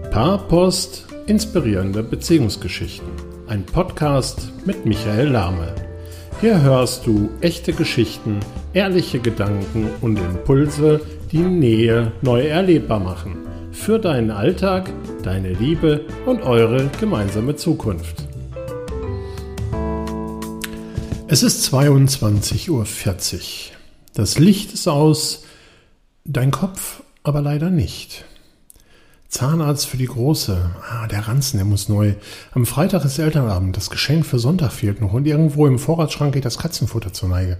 Paarpost – inspirierende Beziehungsgeschichten. Ein Podcast mit Michael Lahme. Hier hörst du echte Geschichten, ehrliche Gedanken und Impulse, die Nähe neu erlebbar machen. Für deinen Alltag, deine Liebe und eure gemeinsame Zukunft. Es ist 22:40 Uhr. Das Licht ist aus, dein Kopf aber leider nicht. Zahnarzt für die Große. Der Ranzen, der muss neu. Am Freitag ist Elternabend. Das Geschenk für Sonntag fehlt noch. Und irgendwo im Vorratsschrank geht das Katzenfutter zur Neige.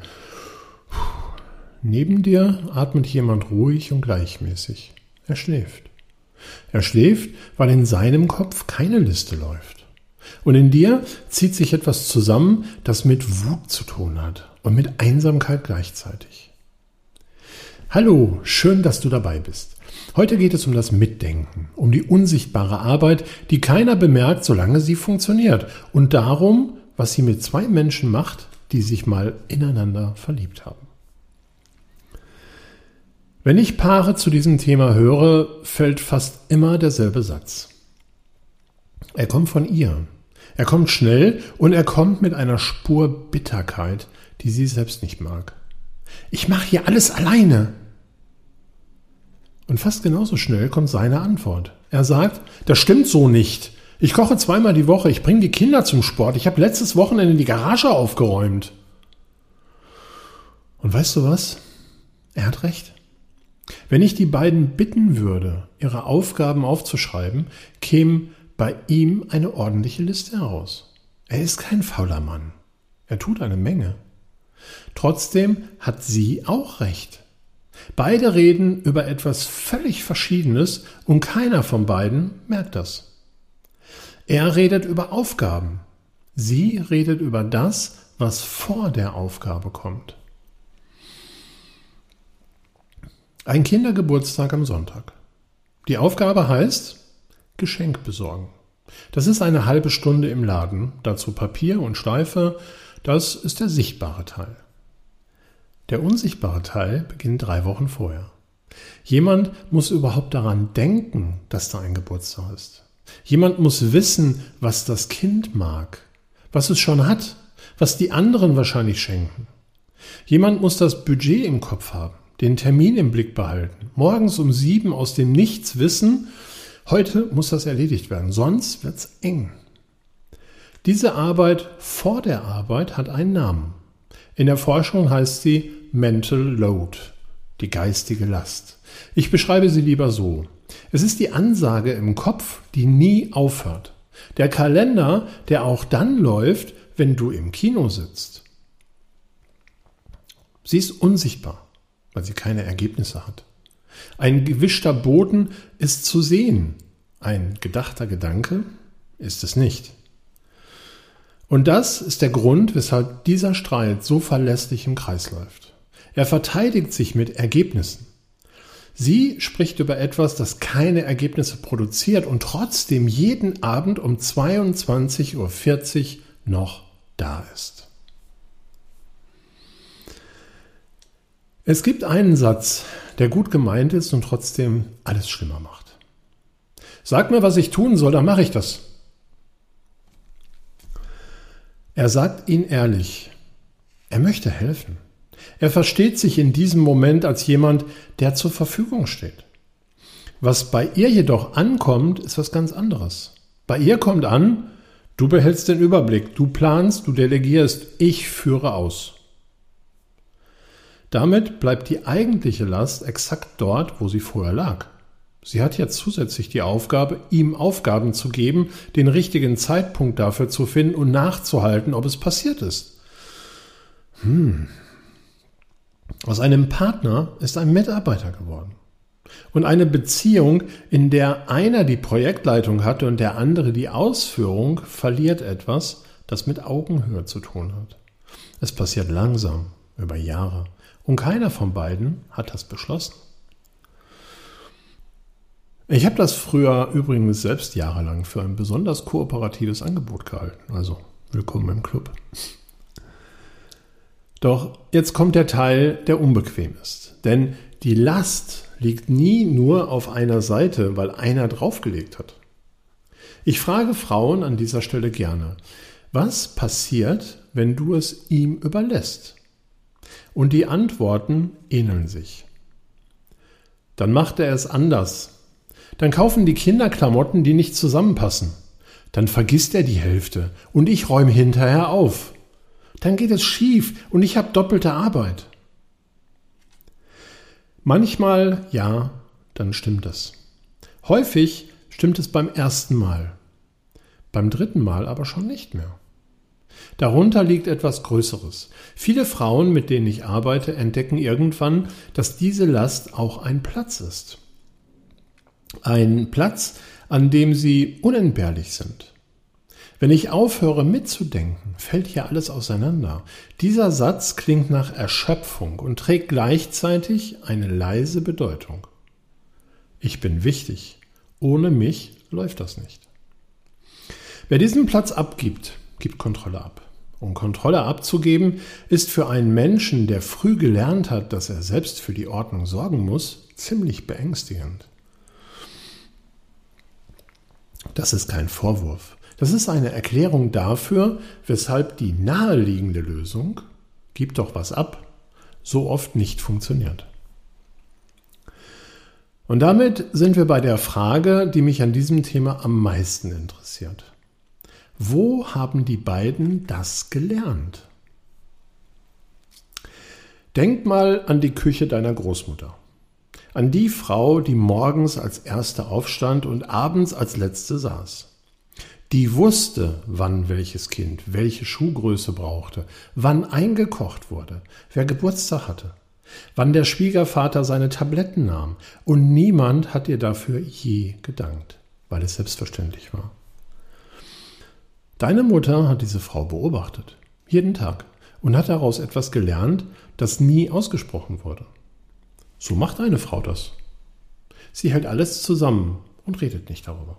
Neben dir atmet jemand ruhig und gleichmäßig. Er schläft. Er schläft, weil in seinem Kopf keine Liste läuft. Und in dir zieht sich etwas zusammen, das mit Wut zu tun hat und mit Einsamkeit gleichzeitig. Hallo, schön, dass du dabei bist. Heute geht es um das Mitdenken, um die unsichtbare Arbeit, die keiner bemerkt, solange sie funktioniert, und darum, was sie mit zwei Menschen macht, die sich mal ineinander verliebt haben. Wenn ich Paare zu diesem Thema höre, fällt fast immer derselbe Satz. Er kommt von ihr. Er kommt schnell und er kommt mit einer Spur Bitterkeit, die sie selbst nicht mag. Ich mache hier alles alleine. Und fast genauso schnell kommt seine Antwort. Er sagt, das stimmt so nicht. Ich koche 2-mal die Woche, ich bringe die Kinder zum Sport, ich habe letztes Wochenende die Garage aufgeräumt. Und weißt du was? Er hat recht. Wenn ich die beiden bitten würde, ihre Aufgaben aufzuschreiben, käme bei ihm eine ordentliche Liste heraus. Er ist kein fauler Mann. Er tut eine Menge. Trotzdem hat sie auch recht. Beide reden über etwas völlig Verschiedenes und keiner von beiden merkt das. Er redet über Aufgaben. Sie redet über das, was vor der Aufgabe kommt. Ein Kindergeburtstag am Sonntag. Die Aufgabe heißt Geschenk besorgen. Das ist eine halbe Stunde im Laden, dazu Papier und Schleife, das ist der sichtbare Teil. Der unsichtbare Teil beginnt 3 Wochen vorher. Jemand muss überhaupt daran denken, dass da ein Geburtstag ist. Jemand muss wissen, was das Kind mag, was es schon hat, was die anderen wahrscheinlich schenken. Jemand muss das Budget im Kopf haben, den Termin im Blick behalten, morgens um 7 aus dem Nichts wissen, heute muss das erledigt werden, sonst wird's eng. Diese Arbeit vor der Arbeit hat einen Namen. In der Forschung heißt sie Mental Load, die geistige Last. Ich beschreibe sie lieber so. Es ist die Ansage im Kopf, die nie aufhört. Der Kalender, der auch dann läuft, wenn du im Kino sitzt. Sie ist unsichtbar, weil sie keine Ergebnisse hat. Ein gewischter Boden ist zu sehen. Ein gedachter Gedanke ist es nicht. Und das ist der Grund, weshalb dieser Streit so verlässlich im Kreis läuft. Er verteidigt sich mit Ergebnissen. Sie spricht über etwas, das keine Ergebnisse produziert und trotzdem jeden Abend um 22:40 Uhr noch da ist. Es gibt einen Satz, der gut gemeint ist und trotzdem alles schlimmer macht. Sag mir, was ich tun soll, dann mache ich das. Er sagt ihn ehrlich. Er möchte helfen. Er versteht sich in diesem Moment als jemand, der zur Verfügung steht. Was bei ihr jedoch ankommt, ist was ganz anderes. Bei ihr kommt an, du behältst den Überblick, du planst, du delegierst, ich führe aus. Damit bleibt die eigentliche Last exakt dort, wo sie vorher lag. Sie hat jetzt zusätzlich die Aufgabe, ihm Aufgaben zu geben, den richtigen Zeitpunkt dafür zu finden und nachzuhalten, ob es passiert ist. Aus einem Partner ist ein Mitarbeiter geworden. Und eine Beziehung, in der einer die Projektleitung hatte und der andere die Ausführung, verliert etwas, das mit Augenhöhe zu tun hat. Es passiert langsam, über Jahre. Und keiner von beiden hat das beschlossen. Ich habe das früher übrigens selbst jahrelang für ein besonders kooperatives Angebot gehalten. Also, willkommen im Club. Doch jetzt kommt der Teil, der unbequem ist. Denn die Last liegt nie nur auf einer Seite, weil einer draufgelegt hat. Ich frage Frauen an dieser Stelle gerne, was passiert, wenn du es ihm überlässt? Und die Antworten ähneln sich. Dann macht er es anders. Dann kaufen die Kinder Klamotten, die nicht zusammenpassen. Dann vergisst er die Hälfte und ich räume hinterher auf. Dann geht es schief und ich habe doppelte Arbeit. Manchmal ja, dann stimmt es. Häufig stimmt es beim ersten Mal. Beim dritten Mal aber schon nicht mehr. Darunter liegt etwas Größeres. Viele Frauen, mit denen ich arbeite, entdecken irgendwann, dass diese Last auch ein Platz ist. Ein Platz, an dem sie unentbehrlich sind. Wenn ich aufhöre mitzudenken, fällt hier alles auseinander. Dieser Satz klingt nach Erschöpfung und trägt gleichzeitig eine leise Bedeutung. Ich bin wichtig. Ohne mich läuft das nicht. Wer diesen Platz abgibt, gibt Kontrolle ab. Und Kontrolle abzugeben, ist für einen Menschen, der früh gelernt hat, dass er selbst für die Ordnung sorgen muss, ziemlich beängstigend. Das ist kein Vorwurf. Das ist eine Erklärung dafür, weshalb die naheliegende Lösung, gib doch was ab, so oft nicht funktioniert. Und damit sind wir bei der Frage, die mich an diesem Thema am meisten interessiert. Wo haben die beiden das gelernt? Denk mal an die Küche deiner Großmutter. An die Frau, die morgens als erste aufstand und abends als letzte saß. Die wusste, wann welches Kind welche Schuhgröße brauchte, wann eingekocht wurde, wer Geburtstag hatte, wann der Schwiegervater seine Tabletten nahm. Und niemand hat ihr dafür je gedankt, weil es selbstverständlich war. Deine Mutter hat diese Frau beobachtet, jeden Tag, und hat daraus etwas gelernt, das nie ausgesprochen wurde. So macht eine Frau das. Sie hält alles zusammen und redet nicht darüber.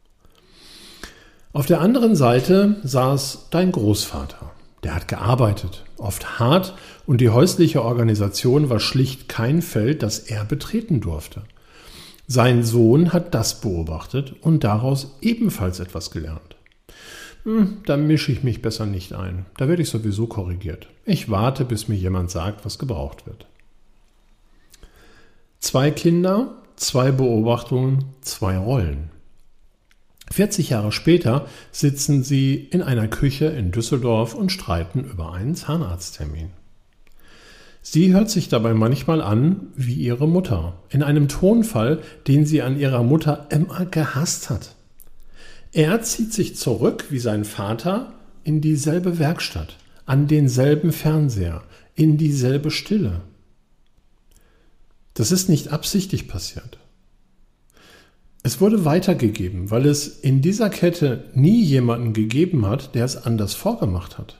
Auf der anderen Seite saß dein Großvater. Der hat gearbeitet, oft hart, und die häusliche Organisation war schlicht kein Feld, das er betreten durfte. Sein Sohn hat das beobachtet und daraus ebenfalls etwas gelernt. Da mische ich mich besser nicht ein. Da werde ich sowieso korrigiert. Ich warte, bis mir jemand sagt, was gebraucht wird. 2 Kinder, 2 Beobachtungen, 2 Rollen. 40 Jahre später sitzen sie in einer Küche in Düsseldorf und streiten über einen Zahnarzttermin. Sie hört sich dabei manchmal an wie ihre Mutter, in einem Tonfall, den sie an ihrer Mutter immer gehasst hat. Er zieht sich zurück wie sein Vater in dieselbe Werkstatt, an denselben Fernseher, in dieselbe Stille. Das ist nicht absichtlich passiert. Es wurde weitergegeben, weil es in dieser Kette nie jemanden gegeben hat, der es anders vorgemacht hat.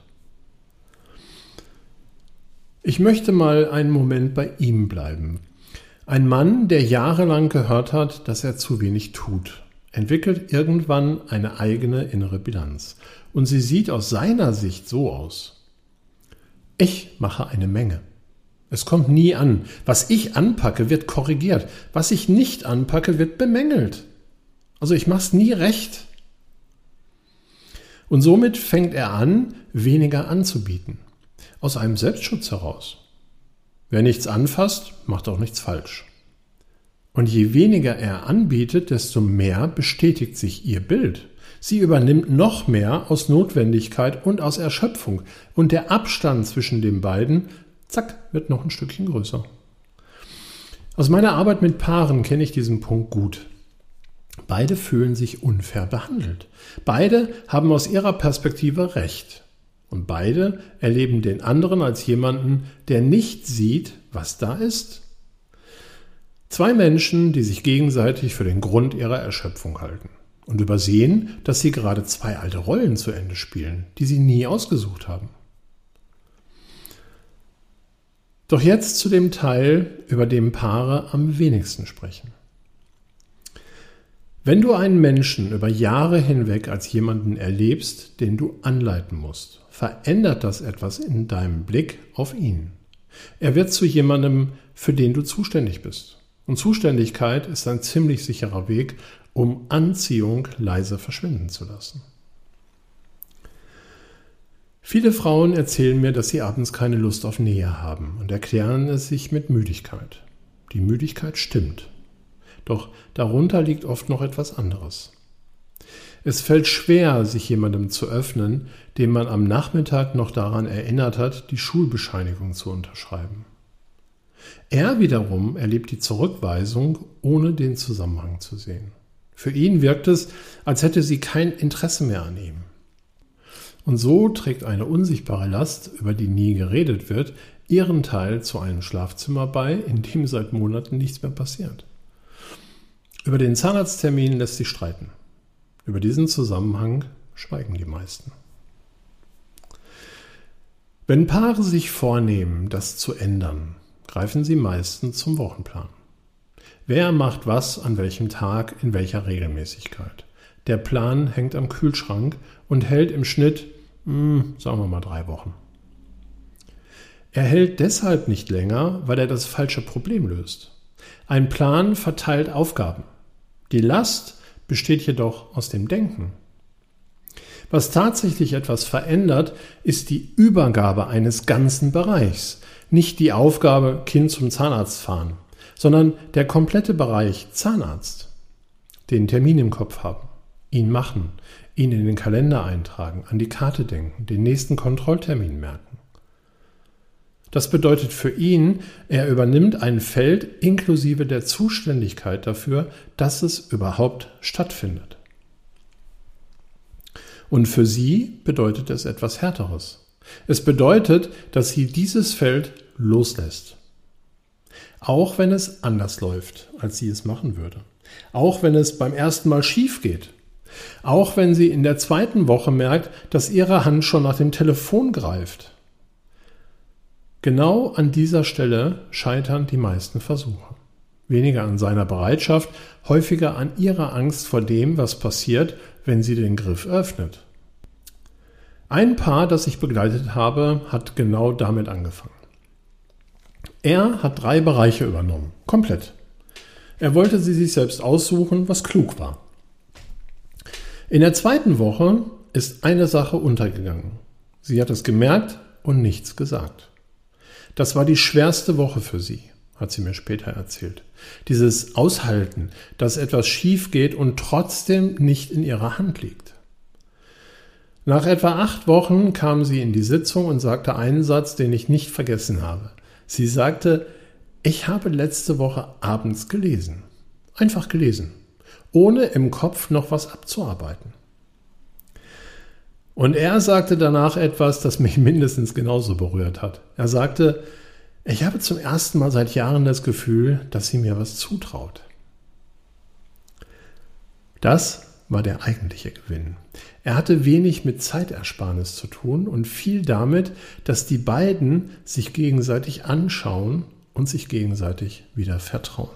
Ich möchte mal einen Moment bei ihm bleiben. Ein Mann, der jahrelang gehört hat, dass er zu wenig tut, entwickelt irgendwann eine eigene innere Bilanz. Und sie sieht aus seiner Sicht so aus. Ich mache eine Menge. Es kommt nie an. Was ich anpacke, wird korrigiert. Was ich nicht anpacke, wird bemängelt. Also ich mache es nie recht. Und somit fängt er an, weniger anzubieten. Aus einem Selbstschutz heraus. Wer nichts anfasst, macht auch nichts falsch. Und je weniger er anbietet, desto mehr bestätigt sich ihr Bild. Sie übernimmt noch mehr aus Notwendigkeit und aus Erschöpfung. Und der Abstand zwischen den beiden, zack, wird noch ein Stückchen größer. Aus meiner Arbeit mit Paaren kenne ich diesen Punkt gut. Beide fühlen sich unfair behandelt. Beide haben aus ihrer Perspektive Recht. Und beide erleben den anderen als jemanden, der nicht sieht, was da ist. 2 Menschen, die sich gegenseitig für den Grund ihrer Erschöpfung halten und übersehen, dass sie gerade 2 alte Rollen zu Ende spielen, die sie nie ausgesucht haben. Doch jetzt zu dem Teil, über den Paare am wenigsten sprechen. Wenn du einen Menschen über Jahre hinweg als jemanden erlebst, den du anleiten musst, verändert das etwas in deinem Blick auf ihn. Er wird zu jemandem, für den du zuständig bist. Und Zuständigkeit ist ein ziemlich sicherer Weg, um Anziehung leise verschwinden zu lassen. Viele Frauen erzählen mir, dass sie abends keine Lust auf Nähe haben und erklären es sich mit Müdigkeit. Die Müdigkeit stimmt. Doch darunter liegt oft noch etwas anderes. Es fällt schwer, sich jemandem zu öffnen, dem man am Nachmittag noch daran erinnert hat, die Schulbescheinigung zu unterschreiben. Er wiederum erlebt die Zurückweisung, ohne den Zusammenhang zu sehen. Für ihn wirkt es, als hätte sie kein Interesse mehr an ihm. Und so trägt eine unsichtbare Last, über die nie geredet wird, ihren Teil zu einem Schlafzimmer bei, in dem seit Monaten nichts mehr passiert. Über den Zahnarzttermin lässt sich streiten. Über diesen Zusammenhang schweigen die meisten. Wenn Paare sich vornehmen, das zu ändern, greifen sie meistens zum Wochenplan. Wer macht was an welchem Tag in welcher Regelmäßigkeit? Der Plan hängt am Kühlschrank und hält im Schnitt, sagen wir mal 3 Wochen. Er hält deshalb nicht länger, weil er das falsche Problem löst. Ein Plan verteilt Aufgaben. Die Last besteht jedoch aus dem Denken. Was tatsächlich etwas verändert, ist die Übergabe eines ganzen Bereichs. Nicht die Aufgabe, Kind zum Zahnarzt fahren, sondern der komplette Bereich Zahnarzt. Den Termin im Kopf haben, ihn machen, ihn in den Kalender eintragen, an die Karte denken, den nächsten Kontrolltermin merken. Das bedeutet für ihn, er übernimmt ein Feld inklusive der Zuständigkeit dafür, dass es überhaupt stattfindet. Und für sie bedeutet es etwas Härteres. Es bedeutet, dass sie dieses Feld loslässt. Auch wenn es anders läuft, als sie es machen würde. Auch wenn es beim ersten Mal schief geht. Auch wenn sie in der 2. Woche merkt, dass ihre Hand schon nach dem Telefon greift. Genau an dieser Stelle scheitern die meisten Versuche. Weniger an seiner Bereitschaft, häufiger an ihrer Angst vor dem, was passiert, wenn sie den Griff öffnet. Ein Paar, das ich begleitet habe, hat genau damit angefangen. Er hat 3 Bereiche übernommen, komplett. Er wollte sie sich selbst aussuchen, was klug war. In der 2. Woche ist eine Sache untergegangen. Sie hat es gemerkt und nichts gesagt. Das war die schwerste Woche für sie, hat sie mir später erzählt. Dieses Aushalten, dass etwas schief geht und trotzdem nicht in ihrer Hand liegt. Nach etwa 8 Wochen kam sie in die Sitzung und sagte einen Satz, den ich nicht vergessen habe. Sie sagte, ich habe letzte Woche abends gelesen. Einfach gelesen. Ohne im Kopf noch was abzuarbeiten. Und er sagte danach etwas, das mich mindestens genauso berührt hat. Er sagte, ich habe zum ersten Mal seit Jahren das Gefühl, dass sie mir was zutraut. Das war der eigentliche Gewinn. Er hatte wenig mit Zeitersparnis zu tun und viel damit, dass die beiden sich gegenseitig anschauen und sich gegenseitig wieder vertrauen.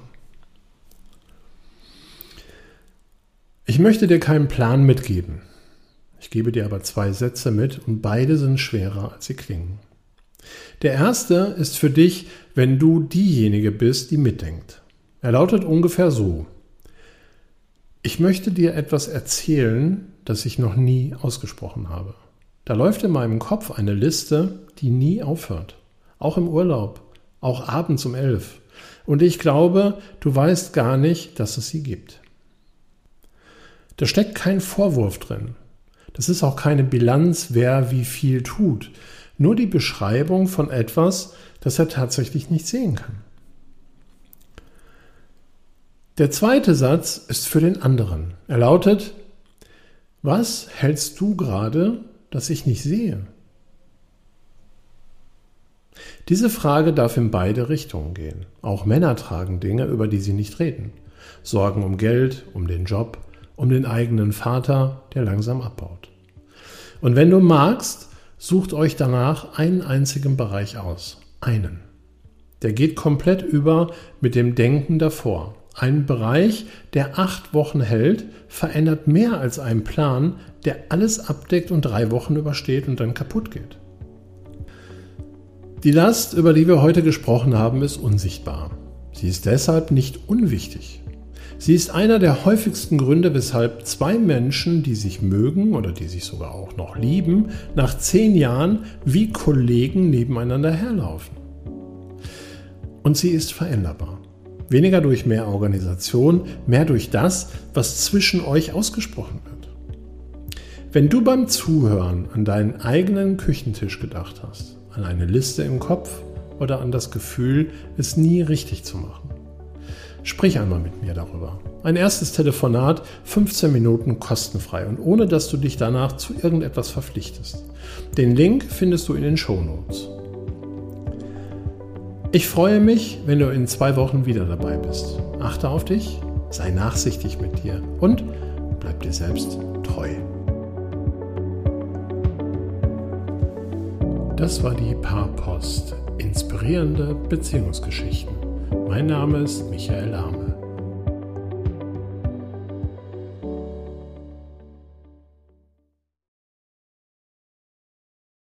Ich möchte dir keinen Plan mitgeben. Ich gebe dir aber 2 Sätze mit und beide sind schwerer, als sie klingen. Der erste ist für dich, wenn du diejenige bist, die mitdenkt. Er lautet ungefähr so. Ich möchte dir etwas erzählen, das ich noch nie ausgesprochen habe. Da läuft in meinem Kopf eine Liste, die nie aufhört. Auch im Urlaub, auch abends um 11. Und ich glaube, du weißt gar nicht, dass es sie gibt. Da steckt kein Vorwurf drin. Das ist auch keine Bilanz, wer wie viel tut. Nur die Beschreibung von etwas, das er tatsächlich nicht sehen kann. Der zweite Satz ist für den anderen. Er lautet, was hältst du gerade, das ich nicht sehe? Diese Frage darf in beide Richtungen gehen. Auch Männer tragen Dinge, über die sie nicht reden. Sorgen um Geld, um den Job, um den eigenen Vater, der langsam abbaut. Und wenn du magst, sucht euch danach einen einzigen Bereich aus. Einen. Der geht komplett über mit dem Denken davor. Ein Bereich, der 8 Wochen hält, verändert mehr als ein Plan, der alles abdeckt und 3 Wochen übersteht und dann kaputt geht. Die Last, über die wir heute gesprochen haben, ist unsichtbar. Sie ist deshalb nicht unwichtig. Sie ist einer der häufigsten Gründe, weshalb zwei Menschen, die sich mögen oder die sich sogar auch noch lieben, nach 10 Jahren wie Kollegen nebeneinander herlaufen. Und sie ist veränderbar. Weniger durch mehr Organisation, mehr durch das, was zwischen euch ausgesprochen wird. Wenn du beim Zuhören an deinen eigenen Küchentisch gedacht hast, an eine Liste im Kopf oder an das Gefühl, es nie richtig zu machen, sprich einmal mit mir darüber. Ein erstes Telefonat, 15 Minuten kostenfrei und ohne, dass du dich danach zu irgendetwas verpflichtest. Den Link findest du in den Shownotes. Ich freue mich, wenn du in 2 Wochen wieder dabei bist. Achte auf dich, sei nachsichtig mit dir und bleib dir selbst treu. Das war die Paarpost. Inspirierende Beziehungsgeschichten. Mein Name ist Michael Ahm.